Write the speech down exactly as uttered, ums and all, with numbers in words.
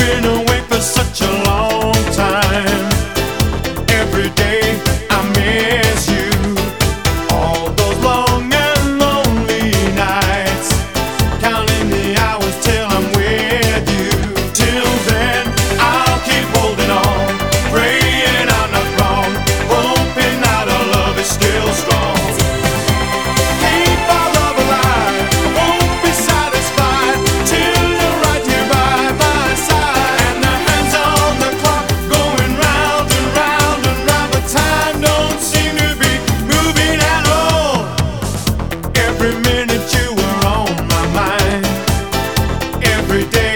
been away for such a long time. Every day I miss you. All those long and lonely nights, counting the hours till I'm with you. Till then, I'll keep holding on, praying I'm not wrong, hoping that our love is still strong. Keep our love alive, I won't be satisfied till you're right here by my side. And the hands on the clock going round and round and round, but time don't seem to be moving at all. Every minute you were on my mind, every day